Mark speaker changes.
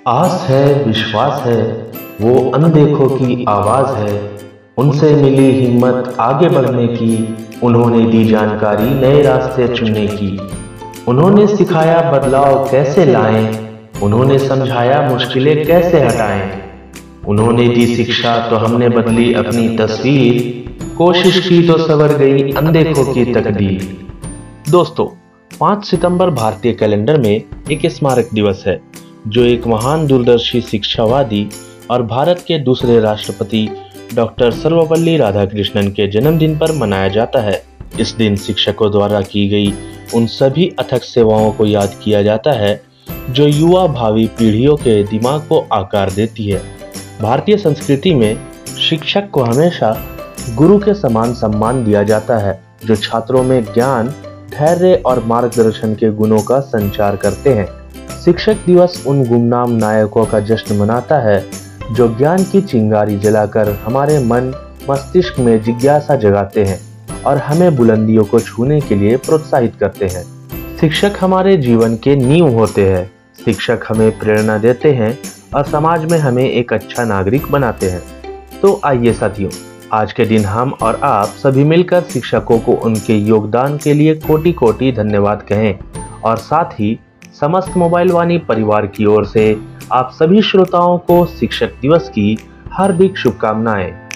Speaker 1: आस है, विश्वास है, वो अनदेखों की आवाज है। उनसे मिली हिम्मत आगे बढ़ने की, उन्होंने दी जानकारी नए रास्ते चुनने की। उन्होंने सिखाया बदलाव कैसे लाएं, उन्होंने समझाया मुश्किलें कैसे हटाएं। उन्होंने दी शिक्षा तो हमने बदली अपनी तस्वीर, कोशिश की तो संवर गई अनदेखों की तकदीर। दोस्तों, 5 सितंबर भारतीय कैलेंडर में एक स्मारक दिवस है जो एक महान दूरदर्शी शिक्षावादी और भारत के दूसरे राष्ट्रपति डॉक्टर सर्वपल्ली राधाकृष्णन के जन्मदिन पर मनाया जाता है। इस दिन शिक्षकों द्वारा की गई उन सभी अथक सेवाओं को याद किया जाता है जो युवा भावी पीढ़ियों के दिमाग को आकार देती है। भारतीय संस्कृति में शिक्षक को हमेशा गुरु के समान सम्मान दिया जाता है, जो छात्रों में ज्ञान, धैर्य और मार्गदर्शन के गुणों का संचार करते हैं। शिक्षक दिवस उन गुमनाम नायकों का जश्न मनाता है जो ज्ञान की चिंगारी जलाकर हमारे मन मस्तिष्क में जिज्ञासा जगाते हैं और हमें बुलंदियों को छूने के लिए प्रोत्साहित करते हैं। शिक्षक हमारे जीवन के नींव होते हैं। शिक्षक हमें प्रेरणा देते हैं और समाज में हमें एक अच्छा नागरिक बनाते हैं। तो आइए साथियों, आज के दिन हम और आप सभी मिलकर शिक्षकों को उनके योगदान के लिए कोटि कोटि धन्यवाद कहें और साथ ही समस्त मोबाइल वाणी परिवार की ओर से आप सभी श्रोताओं को शिक्षक दिवस की हार्दिक शुभकामनाएं।